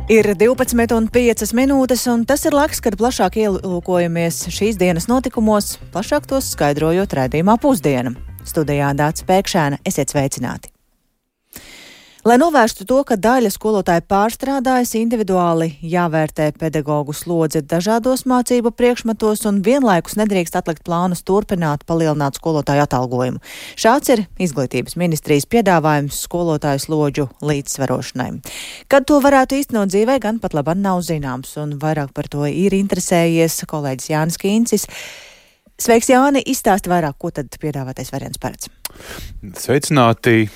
Ir 12,5 minūtes, un tas ir laiks, kad plašāk ielūkojamies šīs dienas notikumos, plašāk tos skaidrojot raidījumā Pusdiena. Studijā Dāca Pēkšēna, esiet sveicināti! Lai novērstu to, ka daļa skolotāju pārstrādājas, individuāli jāvērtē pedagogu slodze dažādos mācību priekšmetos un vienlaikus nedrīkst atlikt plānus turpināt palielināt skolotāju atalgojumu. Šāds ir Izglītības ministrijas piedāvājums skolotāju slodžu līdzsvarošanai. Kad to varētu īstenot dzīvē, gan pat labāk nav zināms, un vairāk par to ir interesējies kolēģis Jānis Kīncis. Sveiks, Jāni! Izstāsti vairāk, ko tad piedāvātais variants paredz. Sveicināti!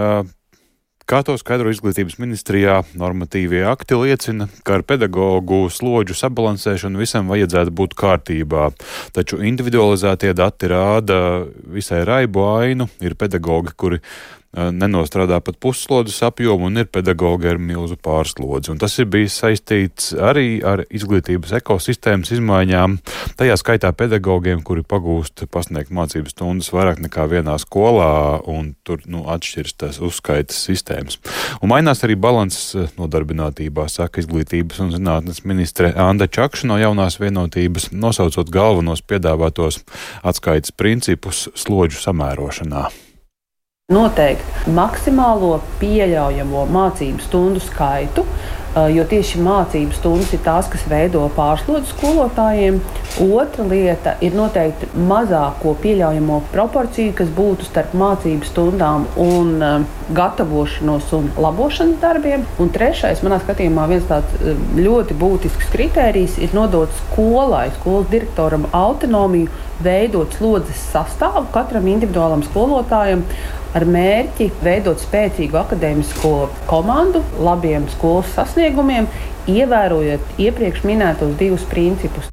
Kā to skaidro Izglītības ministrijā, normatīvie akti liecina, ka ar pedagogu slodžu sabalansēšanu visam vajadzētu būt kārtībā. Taču individualizētie dati rāda visai raibu ainu. Ir pedagogi, kuri nenostrādā pat pusslodzes apjomu, un ir pedagogi ar milzu pārslodzi. Un tas ir bijis saistīts arī ar izglītības ekosistēmas izmaiņām, tajā skaitā pedagogiem, kuri pagūst pasniegt mācības stundas vairāk nekā vienā skolā, un tur atšķiras tās uzskaitas sistēmas. Un mainās arī balanss nodarbinātībā, saka Izglītības un zinātnes ministre Anda Čakša no Jaunās vienotības, nosaucot galvenos piedāvātos atskaites principus slodžu samērošanā. Noteikt maksimālo pieļaujamo mācību stundu skaitu, jo tieši mācību stundas ir tās, kas veido pārslodzi skolotājiem. Otra lieta ir noteikti mazāko pieļaujamo proporciju, kas būtu starp mācību stundām un gatavošanos un labošanas darbiem. Un trešais, manā skatījumā, viens tāds ļoti būtisks kritērijs ir nodot skolai, skolas direktoram autonomiju veidot slodzes sastāvu katram individuālam skolotājam ar mērķi veidot spēcīgu akadēmisko komandu, labiem skolas sasniegumiem, ievērojot iepriekš minētos divus principus.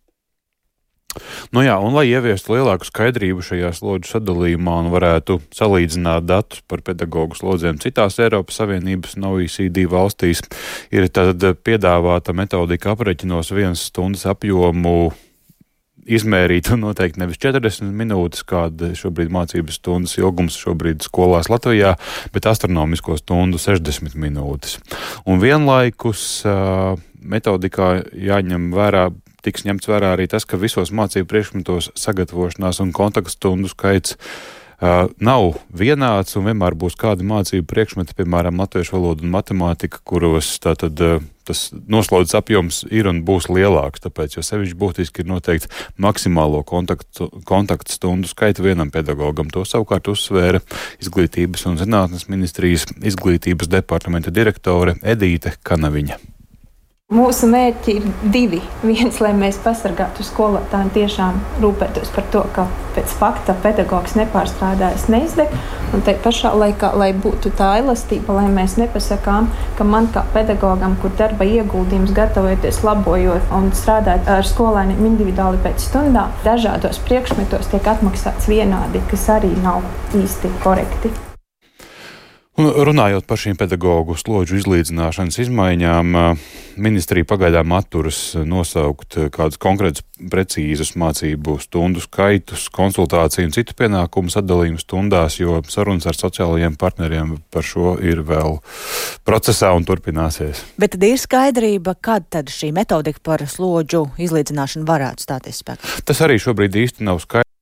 Un lai ieviestu lielāku skaidrību šajā slodžu sadalījumā un varētu salīdzināt datus par pedagogu slodzēm citās Eiropas Savienības un OECD valstīs, ir tad piedāvāta metodika aprēķinos vienas stundas apjomu izmērīt un noteikti nevis 40 minūtes, kāda šobrīd mācības stundas ilgums šobrīd skolās Latvijā, bet astronomisko stundu 60 minūtes. Un vienlaikus metodikā tiks ņemts vērā arī tas, ka visos mācību priekšmetos sagatavošanās un kontaktstundu skaits nav vienāds un vienmēr būs kādi mācību priekšmeti, piemēram, latviešu valoda un matemātika, kuros tātad tas noslodzes apjoms ir un būs lielāks, tāpēc jo sevišķi būtiski ir noteikti maksimālo kontaktstundu skaitu vienam pedagogam. To savukārt uzsvēra Izglītības un zinātnes ministrijas izglītības departamenta direktore Edīte Kanaviņa. Mūsu mērķi ir divi. Viens, lai mēs pasargātu skolotāju, tiešām rūpētos par to, ka pēc fakta pedagogs nepārstrādājas, neizdeg, un te pašā laikā, lai būtu tā elastība, lai mēs nepasakām, ka man kā pedagogam, kur darba ieguldījums gatavojoties, labojot un strādāt ar skolēniem individuāli pēc stundām, dažādos priekšmetos tiek atmaksāts vienādi, kas arī nav īsti korekti. Un runājot par šīm pedagogu slodžu izlīdzināšanas izmaiņām, ministrija pagaidām atturas nosaukt kādus konkrētus precīzus mācību stundu skaitus, konsultāciju un citu pienākumu sadalījumu stundās, jo sarunas ar sociālajiem partneriem par šo ir vēl procesā un turpināsies. Bet tad ir skaidrība, kad tad šī metodika par slodžu izlīdzināšanu varētu stāties spēkā? Tas arī šobrīd īsti nav skaidrs.